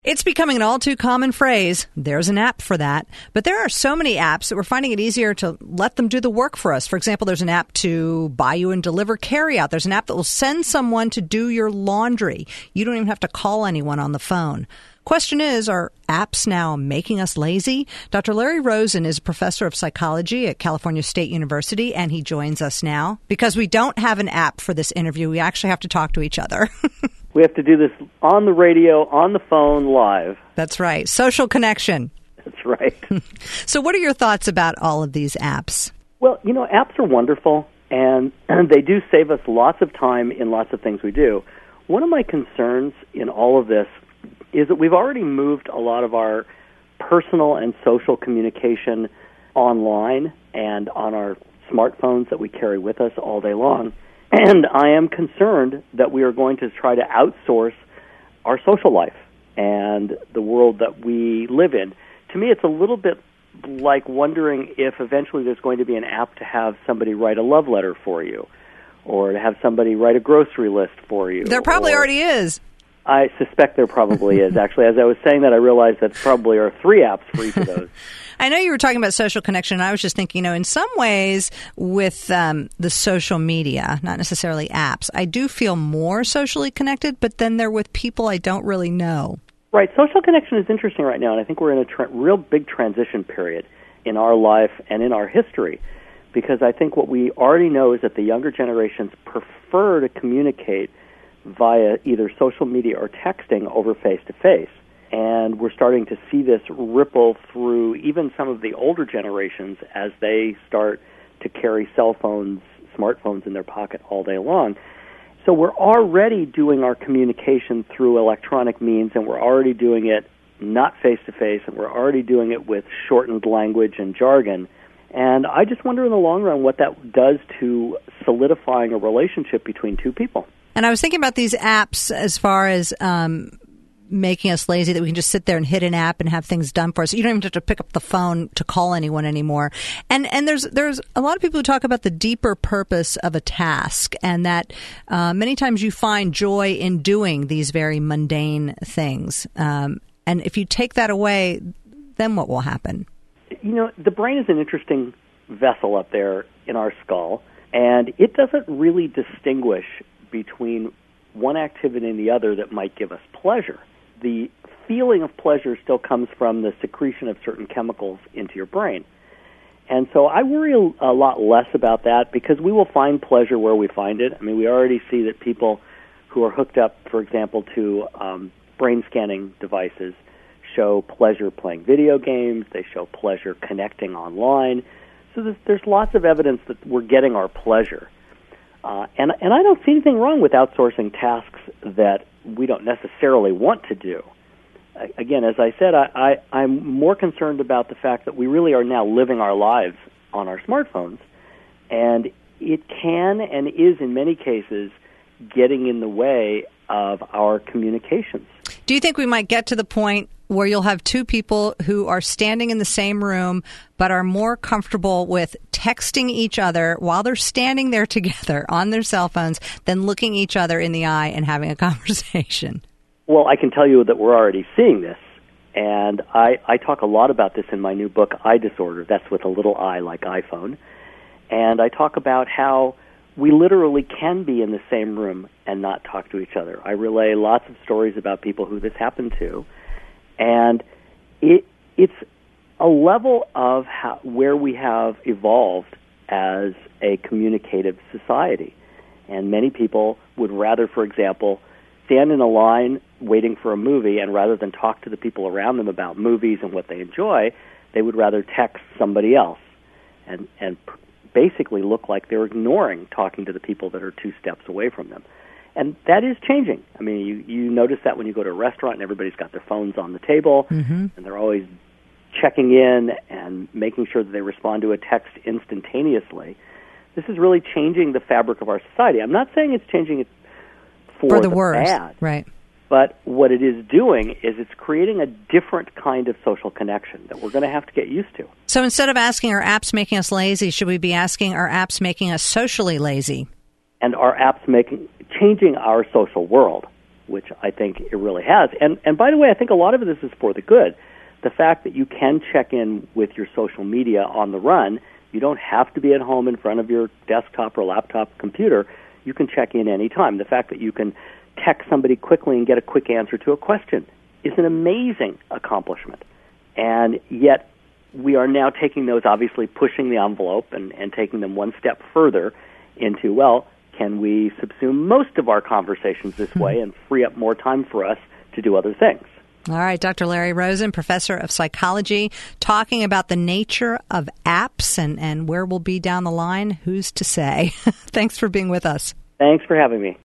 It's becoming an all too common phrase. There's an app for that. But there are so many apps that we're finding it easier to let them do the work for us. For example, there's an app to buy you and deliver carryout. There's an app that will send someone to do your laundry. You don't even have to call anyone on the phone. Question is, are apps now making us lazy? Dr. Larry Rosen is a professor of psychology at California State University, and he joins us now. Because we don't have an app for this interview, we actually have to talk to each other. We have to do this on the radio, on the phone, live. That's right. Social connection. That's right. So what are your thoughts about all of these apps? Well, apps are wonderful, and they do save us lots of time in lots of things we do. One of my concerns in all of this is that we've already moved a lot of our personal and social communication online and on our smartphones that we carry with us all day long. And I am concerned that we are going to try to outsource our social life and the world that we live in. To me, it's a little bit like wondering if eventually there's going to be an app to have somebody write a love letter for you or to have somebody write a grocery list for you. There probably already is. I suspect there probably is. Actually, as I was saying that, I realized that probably are 3 apps for each of those. I know you were talking about social connection, and I was just thinking, in some ways with the social media, not necessarily apps, I do feel more socially connected, but then they're with people I don't really know. Right. Social connection is interesting right now, and I think we're in a real big transition period in our life and in our history, because I think what we already know is that the younger generations prefer to communicate via either social media or texting over face-to-face. And we're starting to see this ripple through even some of the older generations as they start to carry cell phones, smartphones in their pocket all day long. So we're already doing our communication through electronic means, and we're already doing it not face-to-face, and we're already doing it with shortened language and jargon. And I just wonder in the long run what that does to solidifying a relationship between two people. And I was thinking about these apps as far as making us lazy, that we can just sit there and hit an app and have things done for us. You don't even have to pick up the phone to call anyone anymore. And there's a lot of people who talk about the deeper purpose of a task, and that many times you find joy in doing these very mundane things. And if you take that away, then what will happen? The brain is an interesting vessel up there in our skull, and it doesn't really distinguish between one activity and the other that might give us pleasure. The feeling of pleasure still comes from the secretion of certain chemicals into your brain. And so I worry a lot less about that, because we will find pleasure where we find it. I mean, we already see that people who are hooked up, for example, to brain scanning devices show pleasure playing video games. They show pleasure connecting online. So there's lots of evidence that we're getting our pleasure. And I don't see anything wrong with outsourcing tasks that we don't necessarily want to do. Again, as I said, I'm more concerned about the fact that we really are now living our lives on our smartphones, and it can and is in many cases getting in the way of our communications. Do you think we might get to the point where you'll have two people who are standing in the same room but are more comfortable with texting each other while they're standing there together on their cell phones than looking each other in the eye and having a conversation? Well, I can tell you that we're already seeing this, and I talk a lot about this in my new book, I Disorder. That's with a little I like iPhone. And I talk about how we literally can be in the same room and not talk to each other. I relay lots of stories about people who this happened to, and it's a level of where we have evolved as a communicative society. And many people would rather, for example, stand in a line waiting for a movie, and rather than talk to the people around them about movies and what they enjoy, they would rather text somebody else and basically look like they're ignoring talking to the people that are 2 steps away from them. And that is changing. I mean, you notice that when you go to a restaurant and everybody's got their phones on the table, and they're always checking in and making sure that they respond to a text instantaneously. This is really changing the fabric of our society. I'm not saying it's changing it for the worse, bad, right? But what it is doing is it's creating a different kind of social connection that we're going to have to get used to. So instead of asking, are apps making us lazy, should we be asking, are apps making us socially lazy? And are apps changing our social world? which I think it really has. And by the way, I think a lot of this is for the good. The fact that you can check in with your social media on the run, you don't have to be at home in front of your desktop or laptop computer. You can check in any time. The fact that you can text somebody quickly and get a quick answer to a question is an amazing accomplishment. And yet we are now taking those, obviously pushing the envelope and taking them one step further into, well, can we subsume most of our conversations this way and free up more time for us to do other things? All right, Dr. Larry Rosen, professor of psychology, talking about the nature of apps and where we'll be down the line. Who's to say? Thanks for being with us. Thanks for having me.